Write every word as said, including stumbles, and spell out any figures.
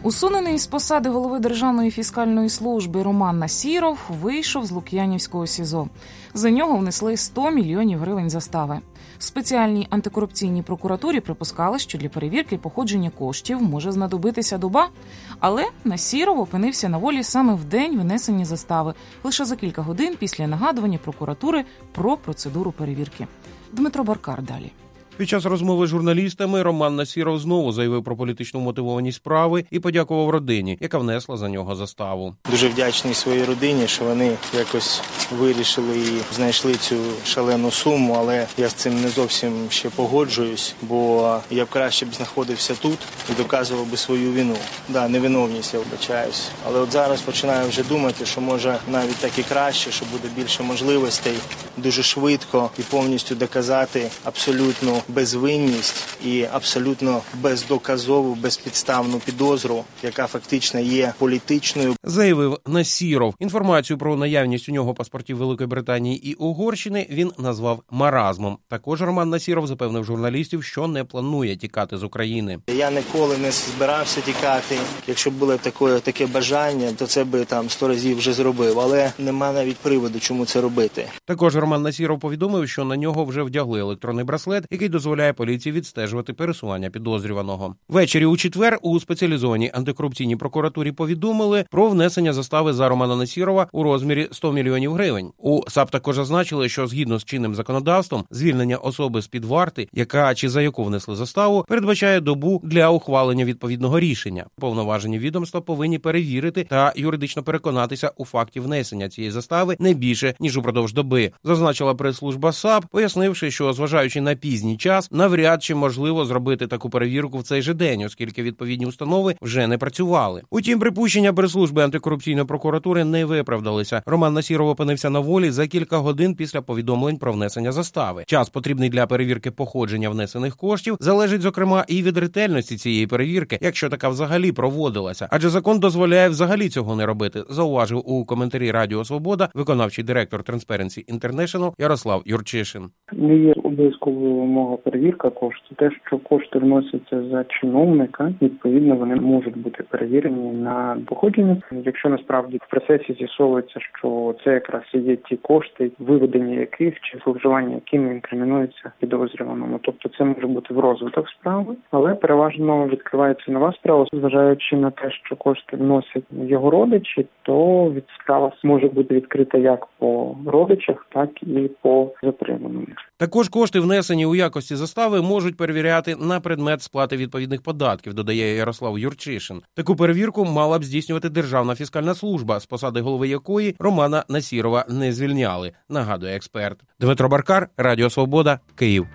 Усунений з посади голови Державної фіскальної служби Роман Насіров вийшов з Лук'янівського СІЗО. За нього внесли сто мільйонів гривень застави. В спеціальній антикорупційній прокуратурі припускали, що для перевірки походження коштів може знадобитися доба. Але Насіров опинився на волі саме в день внесення застави, лише за кілька годин після нагадування прокуратури про процедуру перевірки. Дмитро Баркар далі. Під час розмови з журналістами Роман Насіров знову заявив про політичну мотивованість справи і подякував родині, яка внесла за нього заставу. Дуже вдячний своїй родині, що вони якось вирішили і знайшли цю шалену суму, але я з цим не зовсім ще погоджуюсь, бо я б краще б знаходився тут і доказував би свою вину. Да, невиновність, я вбачаюсь. Але от зараз починаю вже думати, що може навіть так і краще, що буде більше можливостей дуже швидко і повністю доказати абсолютно безвинність і абсолютно бездоказову, безпідставну підозру, яка фактично є політичною. Заявив Насіров. Інформацію про наявність у нього паспортів Великої Британії і Угорщини він назвав маразмом. Також Роман Насіров запевнив журналістів, що не планує тікати з України. Я ніколи не збирався тікати. Якщо б було таке, таке бажання, то це би там сто разів вже зробив. Але нема навіть приводу, чому це робити. Також Роман Насіров повідомив, що на нього вже вдягли електронний браслет, який дозволяє поліції відстежувати пересування підозрюваного. Ввечері у четвер у спеціалізованій антикорупційній прокуратурі повідомили про внесення застави за Романа Насірова у розмірі сто мільйонів гривень. У САП також зазначили, що згідно з чинним законодавством звільнення особи з-під варти, яка чи за яку внесли заставу, передбачає добу для ухвалення відповідного рішення. Повноважені відомства повинні перевірити та юридично переконатися у факті внесення цієї застави не більше, ніж упродовж доби, зазначила прес-служба САП, пояснивши, що зважаючи на пізній час, навряд чи можливо зробити таку перевірку в цей же день, оскільки відповідні установи вже не працювали. Утім, припущення прес-служби антикорупційної прокуратури не виправдалися. Роман Насіров опинився на волі за кілька годин після повідомлень про внесення застави. Час, потрібний для перевірки походження внесених коштів, залежить, зокрема, і від ретельності цієї перевірки, якщо така взагалі проводилася. Адже закон дозволяє взагалі цього не робити, зауважив у коментарі Радіо Свобода виконавчий директор Transparency International Ярослав Юрчишин. Не є обов'язковою вимога перевірка коштів. Те, що кошти вносяться за чиновника, відповідно, вони можуть бути перевірені на походження. Якщо насправді в процесі з'ясовується, що це якраз і є ті кошти, виведення яких чи зловживання якими інкримінується підозрюваному. Тобто це може бути в розвиток справи, але переважно відкривається нова справа, зважаючи на те, що кошти вносять його родичі, то від справа може бути відкрита як по родичах, так і по затриманому. Також кошти, внесені у якості застави, можуть перевіряти на предмет сплати відповідних податків, додає Ярослав Юрчишин. Таку перевірку мала б здійснювати Державна фіскальна служба, з посади голови якої Романа Насірова не звільняли, нагадує експерт. Дмитро Баркар, Радіо Свобода, Київ.